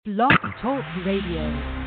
Blog Talk Radio.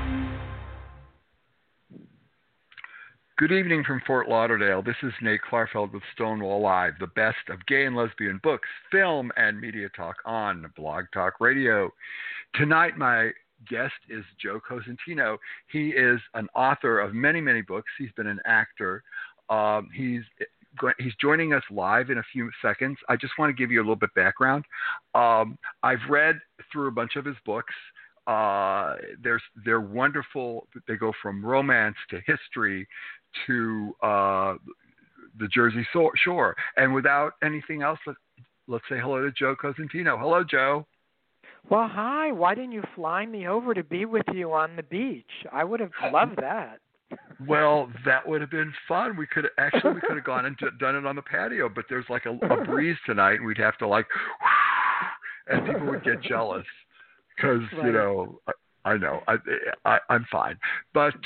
Good evening from Fort Lauderdale. This is Nate Klarfeld with Stonewall Live, the best of gay and lesbian books, film, and media talk on Blog Talk Radio. Tonight, my guest is Joe Cosentino. He is an author of many, many books. He's been an actor. He's joining us live in a few seconds. I just want to give you a little bit background. I've read through a bunch of his books. They're wonderful. They go from romance to history to the Jersey Shore. And without anything else, let's say hello to Joe Cosentino. Hello, Joe. Well, hi. Why didn't you fly me over to be with you on the beach? I would have loved that. Well, that would have been fun. We could have gone and done it on the patio, but there's like a breeze tonight, and we'd have to and people would get jealous. Because, right. You know, I'm fine. But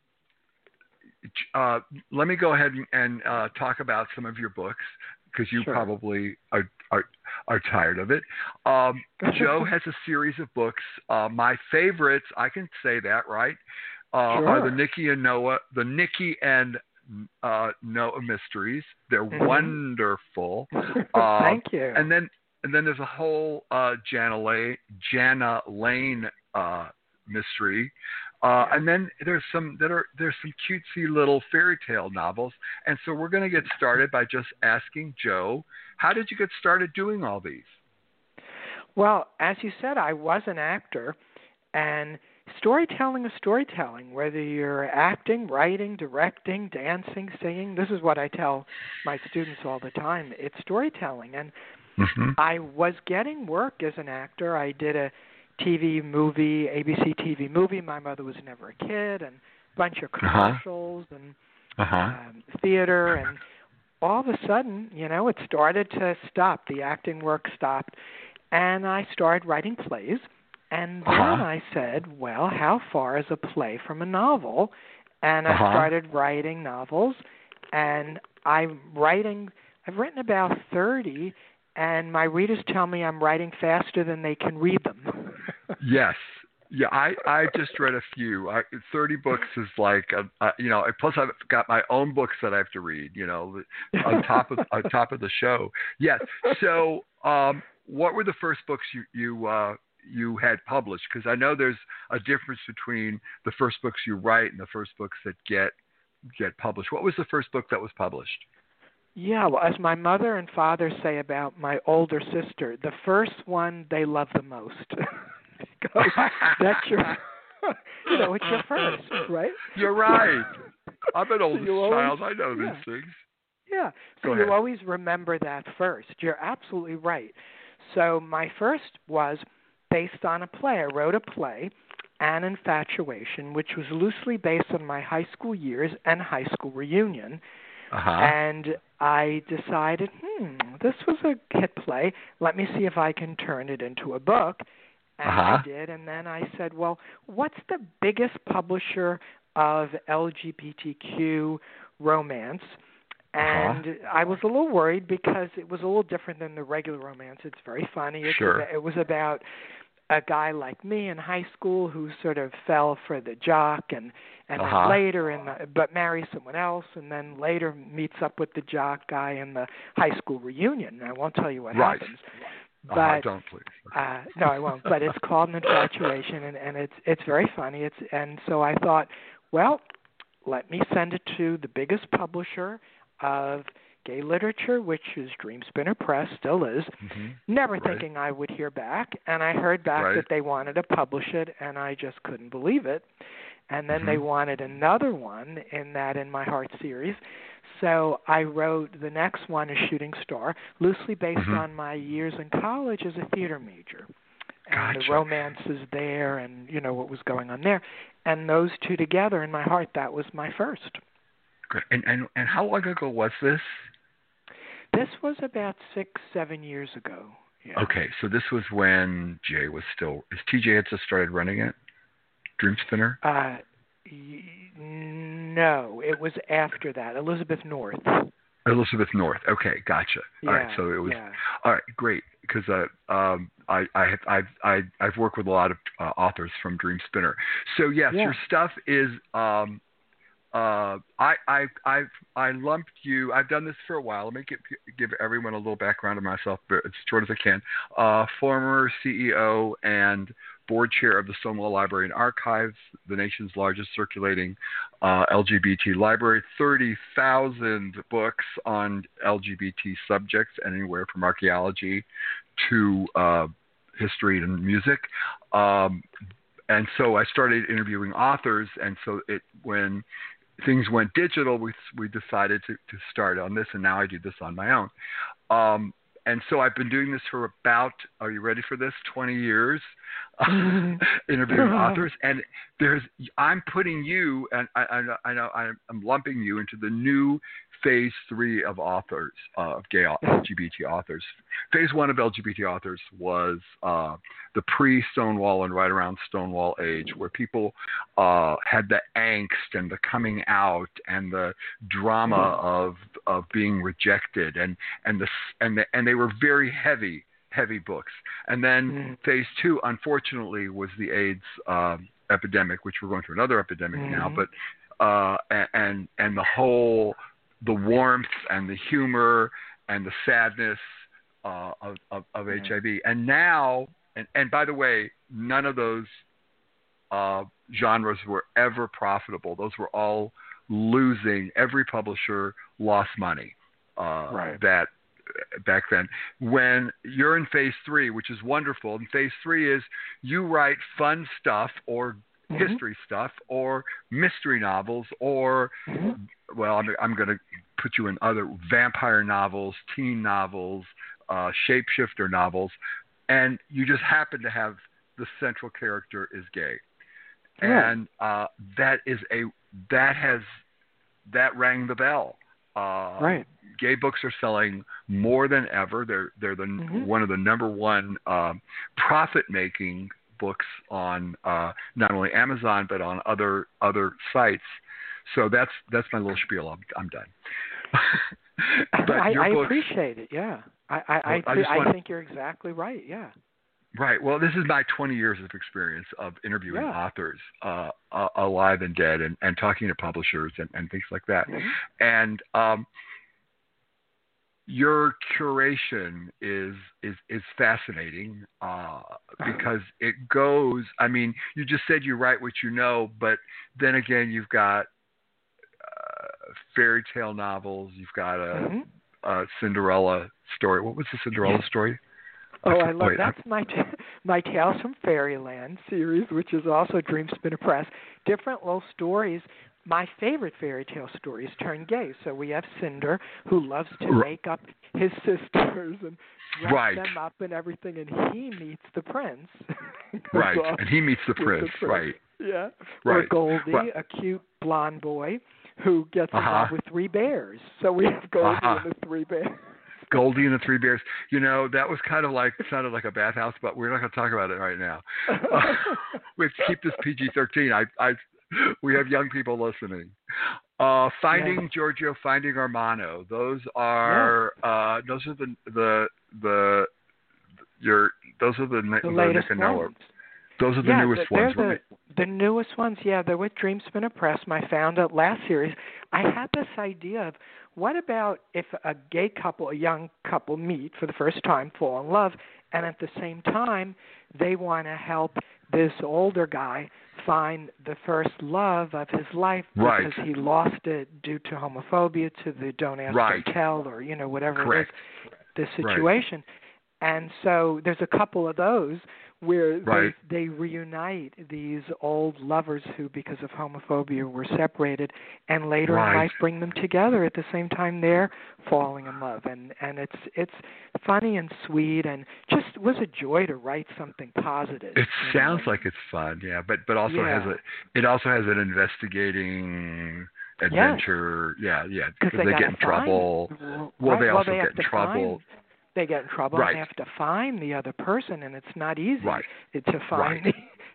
let me go ahead and talk about some of your books, because you Sure. probably are tired of it. Joe has a series of books. My favorites, I can say that, right? Sure. Are the Nikki and Noah mysteries. They're wonderful. Thank you. And then there's a whole Jana Lane mystery, and then there's some cutesy little fairy tale novels. And so we're going to get started by just asking Joe, how did you get started doing all these? Well, as you said, I was an actor, and storytelling is storytelling, whether you're acting, writing, directing, dancing, singing. This is what I tell my students all the time. It's storytelling. And I was getting work as an actor. I did a TV movie, ABC TV movie, My Mother Was Never a Kid, and a bunch of commercials and theater. And all of a sudden, it started to stop. The acting work stopped. And I started writing plays. And then I said, well, how far is a play from a novel? And I started writing novels. And I've written about 30. And my readers tell me I'm writing faster than they can read them. Yes. Yeah, I just read a few. 30 books is like, plus I've got my own books that I have to read, on top of the show. Yes. So what were the first books you had published? Because I know there's a difference between the first books you write and the first books that get published. What was the first book that was published? Yeah, well, as my mother and father say about my older sister, the first one they love the most. Because that's it's your first, right? You're right. I'm an oldest child. I know these things. Yeah. So you always remember that first. You're absolutely right. So my first was based on a play. I wrote a play, An Infatuation, which was loosely based on my high school years and high school reunion. And I decided, this was a hit play. Let me see if I can turn it into a book. And I did. And then I said, well, what's the biggest publisher of LGBTQ romance? And I was a little worried because it was a little different than the regular romance. It's very funny. It was about a guy like me in high school who sort of fell for the jock and then later but marries someone else, and then later meets up with the jock guy in the high school reunion. I won't tell you what happens. But don't please. No, I won't. But it's called An Infatuation, and it's very funny. And so I thought, well, let me send it to the biggest publisher of gay literature, which is Dreamspinner Press, still is, never thinking I would hear back. And I heard back that they wanted to publish it, and I just couldn't believe it. And then they wanted another one in My Heart series. So I wrote the next one, A Shooting Star, loosely based on my years in college as a theater major. And the romance is there and, what was going on there. And those two together, In My Heart, that was my first. Great. And how long ago was this? This was about 6-7 years ago. Yeah. Okay, so this was when Jay was still... Is TJ had just started running it? Dreamspinner? No, it was after that. Elizabeth North. Elizabeth North. Okay, gotcha. Yeah, all right, so it was. Yeah. All right, great. because I've worked with a lot of authors from Dream Spinner. So yes, your stuff is. I lumped you. I've done this for a while. Let me give everyone a little background of myself, but as short as I can. Former CEO and board chair of the Stonewall Library and Archives, the nation's largest circulating LGBT library. 30,000 books on LGBT subjects, anywhere from archaeology to history and music. And so I started interviewing authors, and so when things went digital, we decided to start on this, and now I do this on my own. And so I've been doing this for about, are you ready for this, 20 years, interviewing authors. And I'm putting you, and I know I'm lumping you into the new phase 3 of authors, of gay LGBT authors. Phase 1 of LGBT authors was the pre-Stonewall and right around Stonewall age, where people had the angst and the coming out and the drama of being rejected, and they were very heavy books. And then phase 2, unfortunately, was the AIDS epidemic, which we're going through another epidemic now, but and the warmth and the humor and the sadness of HIV. And now, and by the way, none of those genres were ever profitable. Those were all losing. Every publisher lost money that back then. When you're in phase 3, which is wonderful, and phase 3 is you write fun stuff or history stuff or mystery novels or well, I'm going to put you in other vampire novels, teen novels, shapeshifter novels, and you just happen to have the central character is gay, and that rang the bell. Gay books are selling more than ever. They're one of the number one profit making books on not only Amazon but on other sites. So that's my little spiel. I'm done. But I appreciate it. Yeah, I think you're exactly right. Yeah. Right. Well, this is my 20 years of experience of interviewing authors, alive and dead, and talking to publishers and things like that. And your curation is fascinating because it goes. I mean, you just said you write what you know, but then again, you've got fairy tale novels. You've got a Cinderella story. What was the Cinderella story? Oh, I love that's my Tales from Fairyland series, which is also Dream Spinner Press. Different little stories. My favorite fairy tale stories turn gay. So we have Cinder, who loves to make up his sisters and dress them up and everything, and he meets the prince. And he meets the prince. Right. Yeah. Or Goldie, a cute blonde boy who gets involved with 3 bears. So we have Goldie and the 3 bears. Goldie and the 3 bears. You know, that was kind of sounded like a bathhouse, but we're not going to talk about it right now. We have to keep this PG-13. We have young people listening. Finding Giorgio, Finding Armano. Those are the latest ones. Those are the newest ones. The newest ones, they're with Dream Spinner Press. My Found Out last series. I had this idea of what about if a gay couple, a young couple meet for the first time, fall in love, and at the same time they want to help this older guy find the first love of his life because he lost it due to homophobia, to the don't ask, don't tell, or whatever it is, the situation. And so there's a couple of those where they reunite these old lovers who, because of homophobia, were separated, and later in life bring them together at the same time they're falling in love. And it's funny and sweet, and just was a joy to write something positive. It sounds like it's fun, but also has an investigating adventure, because they get in trouble. They also get in trouble. They get in trouble and they have to find the other person, and it's not easy to find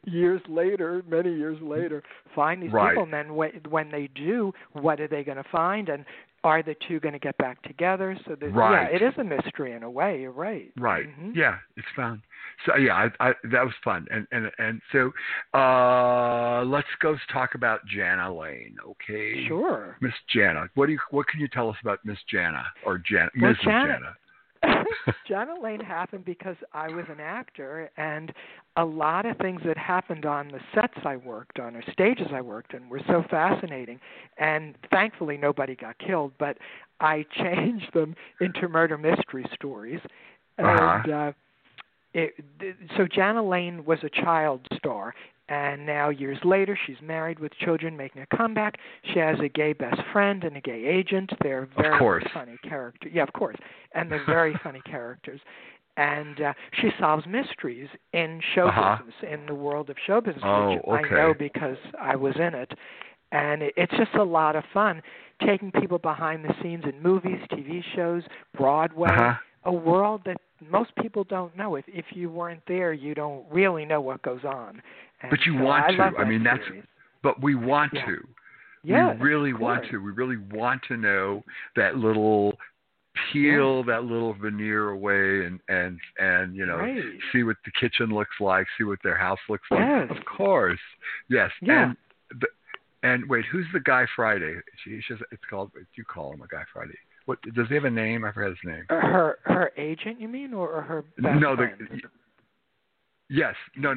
years later, many years later, find these people, and then when they do, what are they going to find, and are the two going to get back together? So yeah, it is a mystery in a way. You're right. Right. Yeah, it's found. So yeah, I that was fun, and so let's go talk about Jana Lane. Okay. Sure. Miss Jana, what can you tell us about Miss Jana or Mrs. Jana? Jana Lane happened because I was an actor, and a lot of things that happened on the sets I worked on or stages I worked in were so fascinating. And thankfully, nobody got killed, but I changed them into murder mystery stories. And so Jana Lane was a child star. And now, years later, she's married with children, making a comeback. She has a gay best friend and a gay agent. They're very funny characters. Yeah, of course. And they're very funny characters. And she solves mysteries in show business, in the world of show business, which I know because I was in it. And it's just a lot of fun, taking people behind the scenes in movies, TV shows, Broadway, a world that most people don't know. If you weren't there, you don't really know what goes on. And but you want to. I mean, but we want to. Yeah, we really want to. We really want to know that little peel that little veneer away and see what the kitchen looks like, see what their house looks like. Yes. Of course. Yes. Yeah. And wait, who's the Guy Friday? It's called. You call him a Guy Friday. What does he have a name? I forgot his name. Her agent, you mean, or her best friend? Yes. No.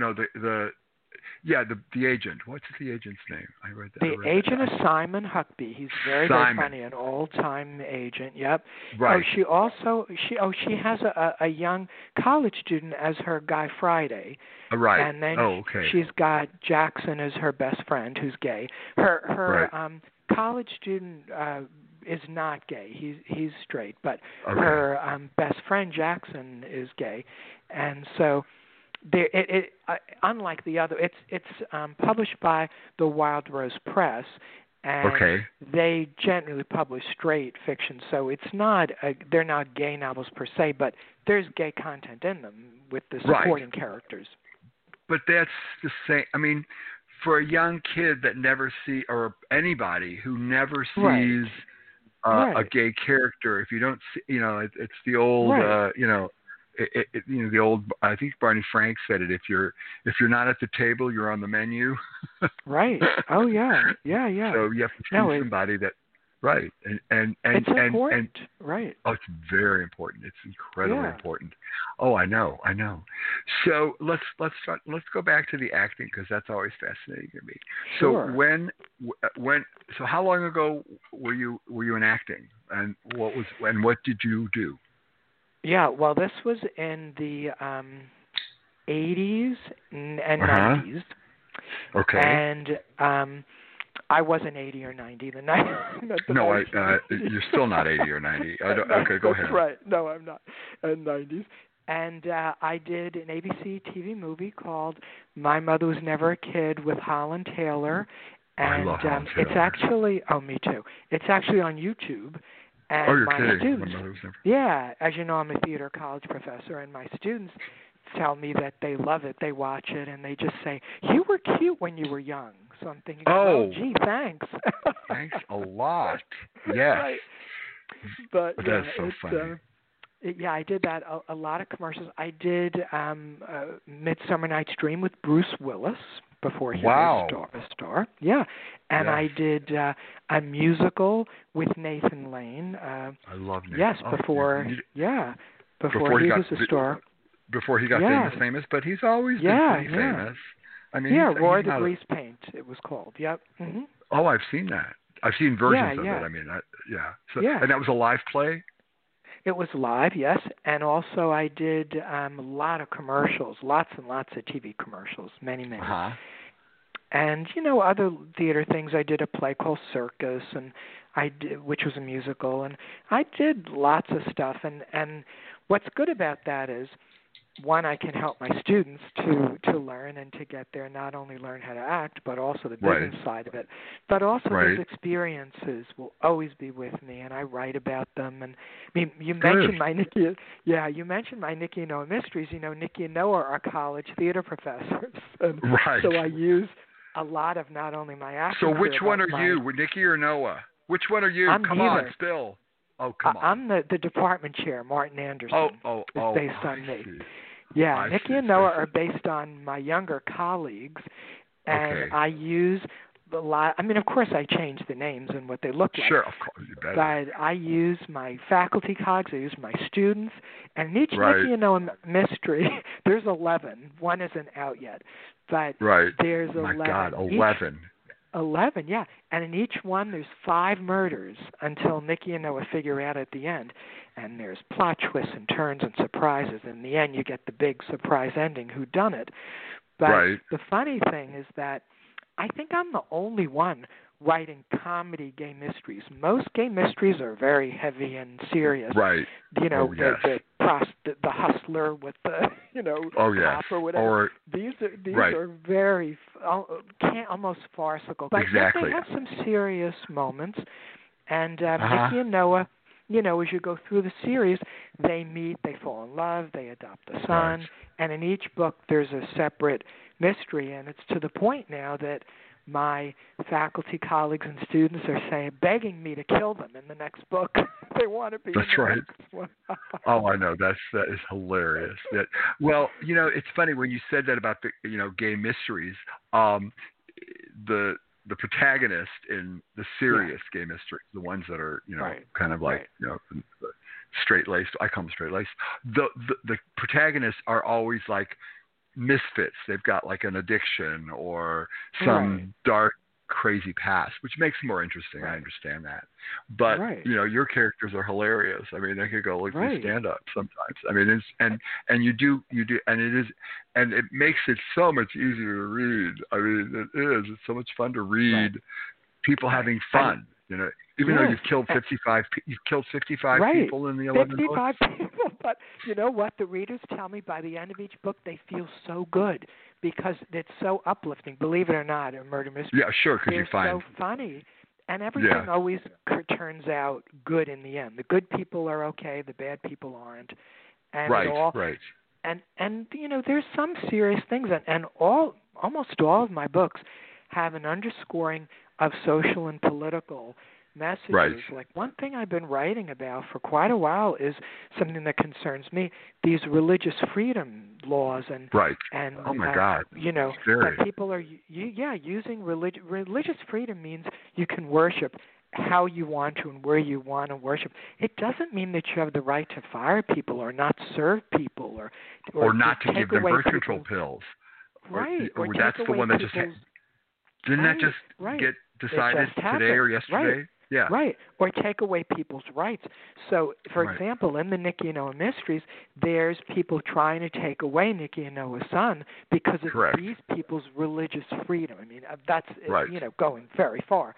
The agent. What's the agent's name? I read that. The agent is Simon Huckby. He's very funny, an old-time agent. Yep. Right. She has a young college student as her Guy Friday. Right. And then she's got Jackson as her best friend, who's gay. Her college student is not gay. He's straight, but her best friend Jackson is gay, and so. Unlike the other, it's published by the Wild Rose Press, and they generally publish straight fiction. So it's not they're not gay novels per se, but there's gay content in them with the supporting characters. But that's the same. I mean, for a young kid that never or anybody who never sees a gay character, if you don't see, it's the old, the old. I think Barney Frank said it. If you're not at the table, you're on the menu. Right. Oh yeah. Yeah. So you have to choose somebody that. Right. And it's important. Right. Oh, it's very important. It's incredibly important. Oh, I know. So let's go back to the acting, because that's always fascinating to me. So so how long ago were you in acting, and what did you do? Yeah, well, this was in the 80s and 90s. Okay. And I wasn't 80 or 90. No, you're still not 80 or 90. Okay, go ahead. That's right. No, I'm not. In 90s. And I did an ABC TV movie called My Mother Was Never a Kid with Holland Taylor. And I love Holland Taylor. It's actually, me too. It's actually on YouTube. And you're my kidding. students, as you know, I'm a theater college professor, and my students tell me that they love it. They watch it, and they just say, "You were cute when you were young." So I'm thinking, "Oh, gee, thanks." Thanks a lot. Yes. Right. But that's so funny. I did that. A lot of commercials. I did Midsummer Night's Dream with Bruce Willis before he was a star. Yeah. And I did a musical with Nathan Lane. I love Nathan. Yes, before he was a star. Before he got famous, but he's always been pretty famous. I mean, Roy the Grease Paint, it was called. Yep. Mm-hmm. Oh, I've seen that. I've seen versions of it. I mean, and that was a live play? It was live, yes, and also I did a lot of commercials, lots and lots of TV commercials, many. And other theater things. I did a play called Circus, and which was a musical, and I did lots of stuff. And what's good about that is one, I can help my students to learn and to get there, not only learn how to act, but also the Right. business side of it. But also Right. those experiences will always be with me, and I write about them. And I mean, you Good. mentioned my Nikki, you mentioned my Nikki and Noah mysteries. You know, Nikki and Noah are college theater professors, and Right. so I use a lot of not only my acting. So which career, one but are you, Nikki or Noah? Which one are you? I'm Come neither. on, Spill. Oh, come on. I'm the department chair, Martin Anderson. Oh, is based I on me. see. Yeah, I Nikki see. and Noah are based on my younger colleagues, and Okay. I use a lot. I mean, of course, I change the names and what they look like. Sure, of course, you better. But I use my faculty colleagues, I use my students, and in each Right. Nikki and Noah mystery, there's 11. One isn't out yet, but Right. there's 11. My God, Each 11. 11, yeah. And in each one, there's 5 murders until Nikki and Noah figure out at the end. And there's plot twists and turns and surprises. In the end, you get the big surprise ending, who done it. But Right. the funny thing is that I think I'm the only one writing comedy gay mysteries. Most gay mysteries are very heavy and serious. Right. You know, Oh, yes. the hustler with the, Oh, yes. cop or whatever. Or These right. are very almost farcical. But Exactly. they have some serious moments. And Uh-huh. Nikki and Noah, as you go through the series, they meet, they fall in love, they adopt a son, Right. and in each book there's a separate mystery. And it's to the point now that my faculty colleagues and students are begging me to kill them in the next book. They want to be That's in the right. next one. Oh, I know. That is hilarious. Well, it's funny when you said that about the gay mysteries. The protagonist in the serious gay mysteries, the ones that are Right. kind of like Right. straight laced. I call them straight laced. The protagonists are always like misfits. They've got like an addiction or some Right. dark, crazy past, which makes it more interesting. Right. I understand that. But Right. your characters are hilarious. I mean, they could go like Right. stand up sometimes. I mean, and you do, and it makes it so much easier to read. I mean, it is. It's so much fun to read. Right. People having fun. Even though Yes. you've killed 55 Right. people in the 11 books. 55 people, but you know what? The readers tell me by the end of each book they feel so good because it's so uplifting. Believe it or not, a murder mystery. Yeah, sure, because you They're find so funny, and everything always turns out good in the end. The good people are okay, the bad people aren't, and right, it all. Right. And there's some serious things, and almost all of my books have an underscoring of social and political messages. Right. Like one thing I've been writing about for quite a while is something that concerns me: these religious freedom laws and right. And oh my God, that people are using religious freedom means you can worship how you want to and where you want to worship. It doesn't mean that you have the right to fire people or not serve people or not to give them birth control people's pills. Right. Or take that's the away one that just didn't that just get decided today or yesterday? Right. Yeah. Right. Or take away people's rights. So, for Right. example, in the Nikki and Noah mysteries, there's people trying to take away Nikki and Noah's son because of Correct. these people's religious freedom. I mean, that's Right. going very far.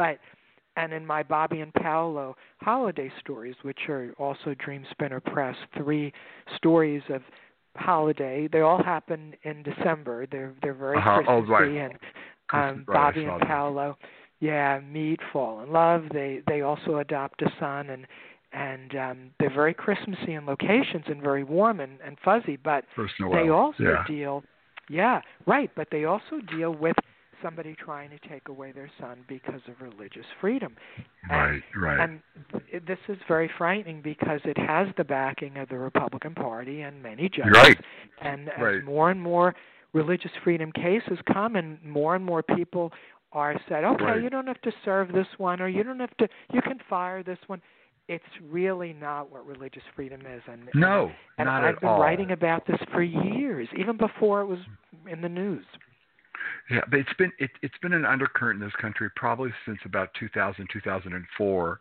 And in my Bobby and Paolo holiday stories, which are also Dream Spinner Press, 3 stories of holiday. They all happen in December. They're very Christmassy. Oh, right. And Bobby and Paolo, meet, fall in love. They also adopt a son, and they're very Christmassy in locations and very warm and fuzzy. But they also deal, but they also deal with somebody trying to take away their son because of religious freedom. Right. And this is very frightening because it has the backing of the Republican Party and many judges. Right. And as more and more religious freedom cases come and more people are said, okay, you don't have to serve this one, or you can fire this one. It's really not what religious freedom is. And not I've been at all. writing about this for years, even before it was in the news. Yeah, but it's been an undercurrent in this country probably since about 2004.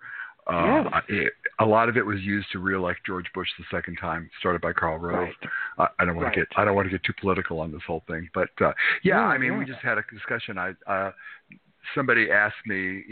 A lot of it was used to reelect George Bush the second time, started by Karl Rove. Right. I don't want to get too political on this whole thing, but we just had a discussion. Somebody asked me,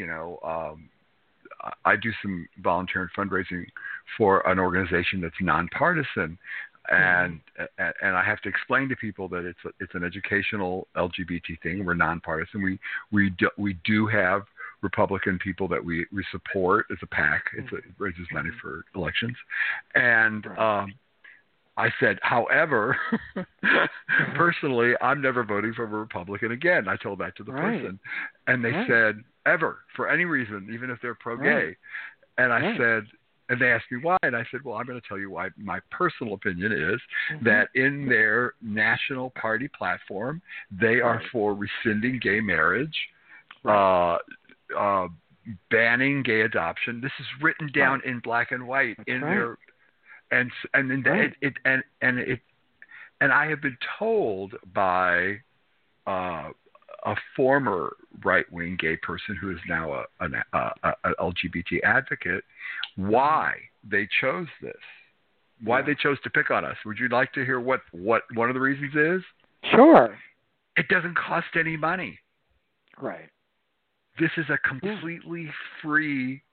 I do some volunteer and fundraising for an organization that's nonpartisan, and I have to explain to people that it's an educational LGBT thing. We're nonpartisan. We do have Republican people that we support as a PAC. It raises money for elections, and I said, however, personally, I'm never voting for a Republican again. I told that to the person, and they said, ever, for any reason, even if they're pro-gay, and I said. And they asked me why, and I said, well, I'm going to tell you why. My personal opinion is that in their national party platform, they are for rescinding gay marriage, banning gay adoption. This is written down in black and white in their, and I have been told by a former right-wing gay person who is now an LGBT advocate, why they chose this, why they chose to pick on us. Would you like to hear what one of the reasons is? Sure. It doesn't cost any money. Right. This is a completely free,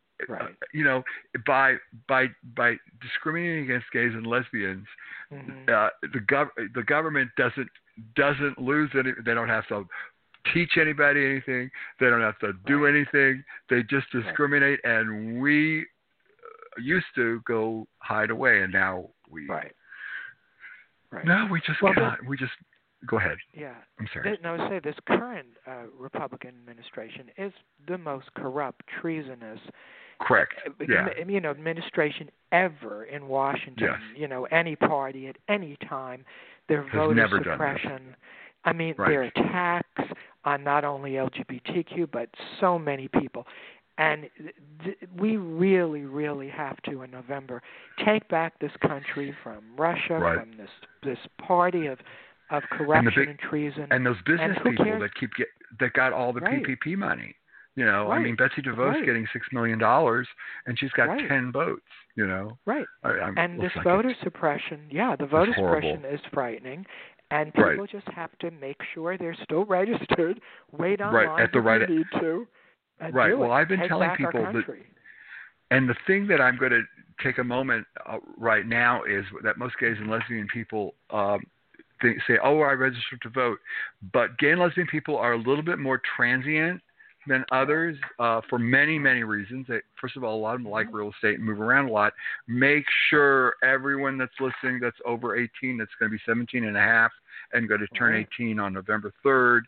by discriminating against gays and lesbians, the government doesn't lose any. They don't have to teach anybody anything. They don't have to do anything. They just discriminate, and we used to go hide away, and now we now we just cannot. We just go ahead. Yeah, I'm sorry. No, say this current Republican administration is the most corrupt, treasonous. Correct. Administration ever in Washington. Yes. Any party at any time. Their voter suppression. I mean, their attacks on not only LGBTQ but so many people. And we really, really have to, in November, take back this country from Russia, from this party of corruption and treason. And those business people that got all the PPP money. I mean, Betsy DeVos getting $6 million, and she's got 10 votes. Right. And this voter suppression, the voter suppression is frightening, and people just have to make sure they're still registered, wait online if they need to, and do it. Well, I've been telling people that, and the thing that I'm going to take a moment right now is that most gays and lesbian people say, "Oh, I registered to vote," but gay and lesbian people are a little bit more transient than others for many, many reasons. First of all, a lot of them like real estate and move around a lot. Make sure everyone that's listening that's over 18, that's going to be 17 and a half and going to turn 18 on November 3rd,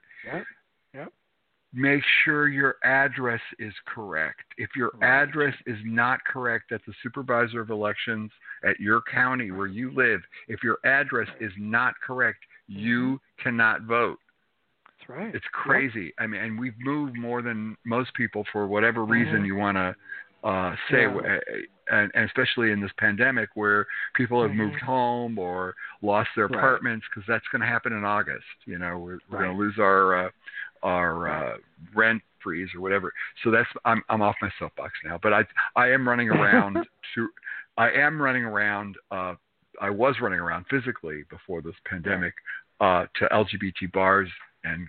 make sure your address is correct. If your address is not correct at the supervisor of elections at your county where you live, if your address is not correct, you cannot vote. Right. It's crazy. I mean, and we've moved more than most people for whatever reason you want to say, and especially in this pandemic where people have moved home or lost their apartments, because that's going to happen in August. We're going to lose our rent freeze or whatever. So I'm off my soapbox now. But I am running around I was running around physically before this pandemic to LGBT bars and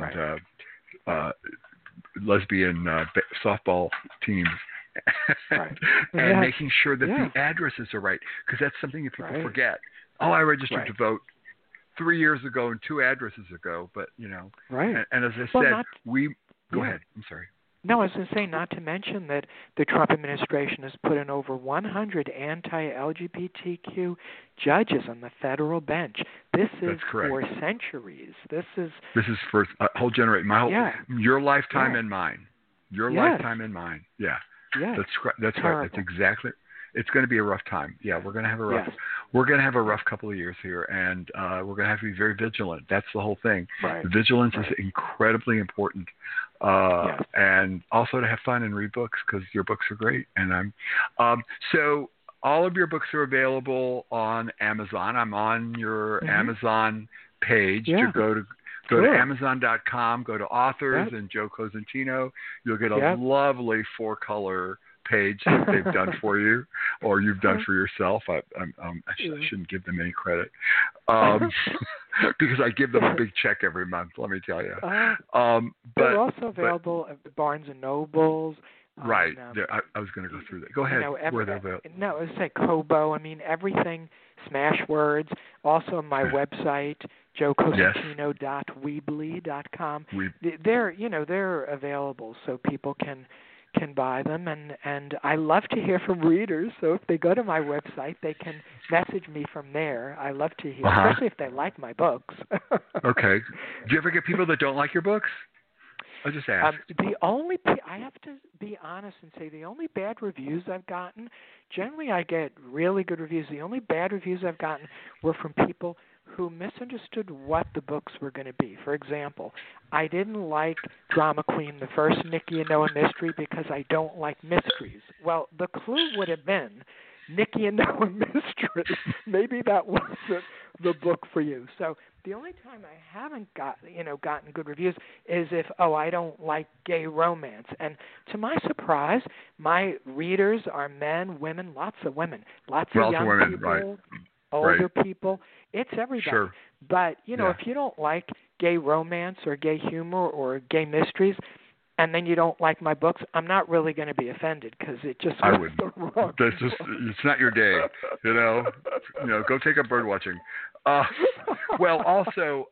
lesbian softball teams, and making sure that the addresses are right, because that's something that people forget. Oh, I registered to vote 3 years ago and 2 addresses ago, but and as I said, go ahead. I'm sorry. No, I was going to say, not to mention that the Trump administration has put in over 100 anti-LGBTQ judges on the federal bench. This is for centuries. This is for a whole generation. Your lifetime and mine. Your lifetime and mine. Yeah. That's right. That's exactly. It's going to be a rough time. Yeah, we're going to have a rough. We're going to have a rough couple of years here, and we're going to have to be very vigilant. That's the whole thing. Vigilance is incredibly important, and also to have fun and read books, because your books are great. And so all of your books are available on Amazon. I'm on your Amazon page. To go to Amazon.com. Go to authors and Joe Cosentino. You'll get a lovely 4-color page that they've done for you, or you've done for yourself. I shouldn't give them any credit, because I give them a big check every month, let me tell you. They're also available at Barnes & Nobles, Right. I was going to go through that. Go ahead. Where they're available. No, it was like Kobo. I mean, everything. Smashwords. Also, my website, joecosentino.weebly.com. They're available, so people can buy them, and I love to hear from readers. So if they go to my website, they can message me from there. I love to hear, especially if they like my books. Okay. Do you ever get people that don't like your books? I just ask. I have to be honest and say the only bad reviews I've gotten, generally I get really good reviews. The only bad reviews I've gotten were from people who misunderstood what the books were going to be. For example, I didn't like Drama Queen, the first Nikki and Noah mystery, because I don't like mysteries. Well, the clue would have been Nikki and Noah mystery. Maybe that wasn't the book for you. So the only time I haven't gotten good reviews is if, I don't like gay romance. And to my surprise, my readers are men, women, lots of women, lots of young women, people, right. older people. It's everybody. Sure. But, if you don't like gay romance or gay humor or gay mysteries, and then you don't like my books, I'm not really going to be offended because it just was the wrong book. It's not your day, Go take up bird watching. Well, also,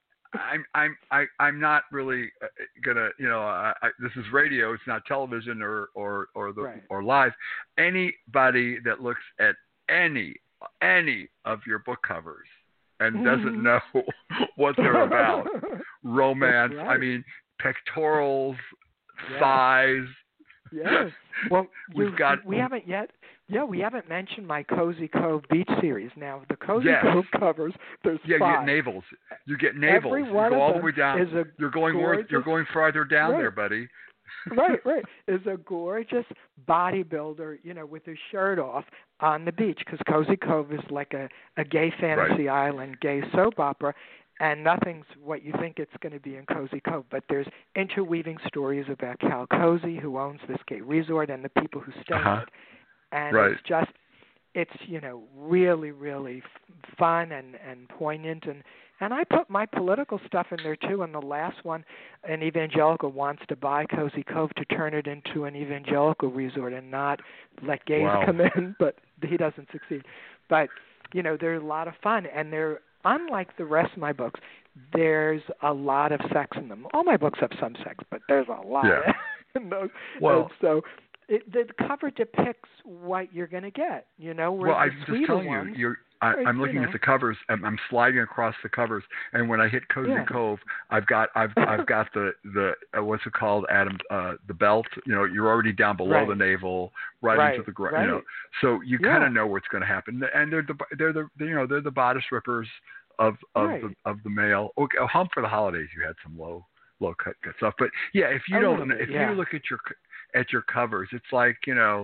I'm not really gonna, this is radio. It's not television or live. Anybody that looks at any of your book covers and doesn't know what they're about, romance. Right. I mean, pectorals, thighs. Yes. Well, we haven't yet. Yeah, we haven't mentioned my Cozy Cove Beach series. Now, the Cozy Cove covers, there's 5. You get navels. You get navels. Every one you go of all them the way down. Is a you're going farther down there, buddy. Right. Is a gorgeous bodybuilder, with his shirt off on the beach, because Cozy Cove is like a gay fantasy island, gay soap opera. And nothing's what you think it's going to be in Cozy Cove, but there's interweaving stories about Cal Cozy, who owns this gay resort, and the people who stay in it. And it's really, really fun and poignant. And I put my political stuff in there, too. In the last one, an evangelical wants to buy Cozy Cove to turn it into an evangelical resort and not let gays come in, but he doesn't succeed. But, they're a lot of fun, and they're unlike the rest of my books, there's a lot of sex in them. All my books have some sex, but there's a lot in those. Well, and so the cover depicts what you're going to get, I'm just telling you, I'm looking at the covers. I'm sliding across the covers, and when I hit Cozy Cove, I've got the what's it called, Adam? The belt. You're already down below the navel, into the ground. So you kind of know what's going to happen. And they're the bodice rippers of the male. Okay, Home for the Holidays, you had some low cut stuff, but if you you look at your covers, it's like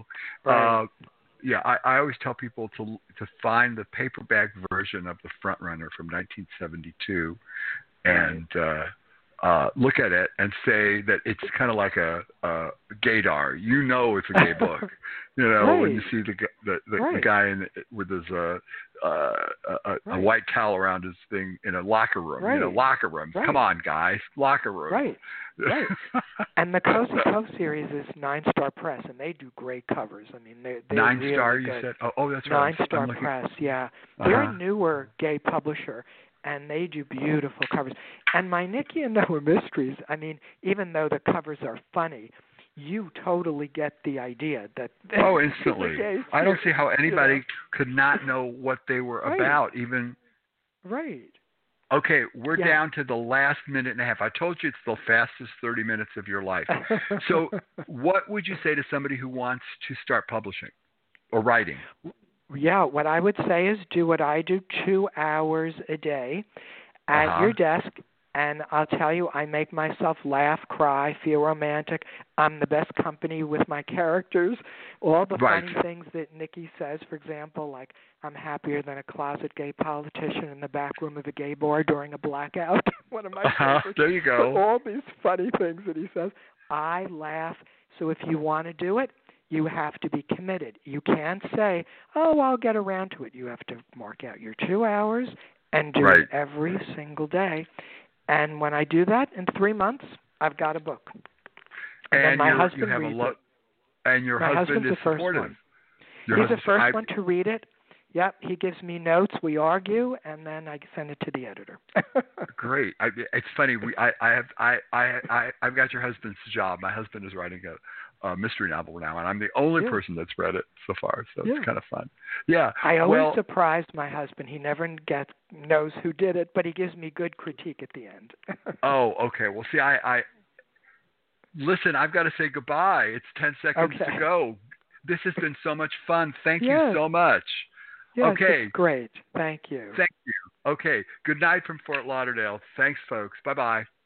I always tell people to find the paperback version of The Front Runner from 1972 and look at it and say that it's kind of like a gaydar. It's a gay book. When you see the guy with his a white towel around his thing in a locker room. Locker rooms. Come on, guys, locker room. Right. And the Cozy Cove series is 9 Star Press, and they do great covers. I mean, they're 9 really Star. good. You said? Oh, that's right. 9 Star Press. Yeah, they're a newer gay publisher, and they do beautiful covers. And my Nikki and Noah mysteries. I mean, even though the covers are funny, you totally get the idea that. Instantly. I don't see how anybody could not know what they were about, even. Right. Okay, we're down to the last minute and a half. I told you it's the fastest 30 minutes of your life. So what would you say to somebody who wants to start publishing or writing? Yeah, what I would say is do what I do, 2 hours a day at your desk. And I'll tell you, I make myself laugh, cry, feel romantic. I'm the best company with my characters. All the funny things that Nikki says, for example, like I'm happier than a closet gay politician in the back room of a gay bar during a blackout. One of my favorites. There you go. All these funny things that he says. I laugh. So if you want to do it, you have to be committed. You can't say, I'll get around to it. You have to mark out your 2 hours and do it every single day. And when I do that, in 3 months, I've got a book. And then my husband reads it. And your My husband is husband's the first supportive. one. Your He's the husband- first one to read it. Yep, he gives me notes. We argue, and then I send it to the editor. Great. It's funny. I've got your husband's job. My husband is writing a mystery novel now, and I'm the only person that's read it so far. So it's kind of fun. Yeah. I always surprised my husband. He never knows who did it, but he gives me good critique at the end. Oh, okay. Well, see, listen. I've got to say goodbye. It's 10 seconds to go. This has been so much fun. Thank you so much. Yes, okay. It's great. Thank you. Thank you. Okay. Good night from Fort Lauderdale. Thanks, folks. Bye-bye.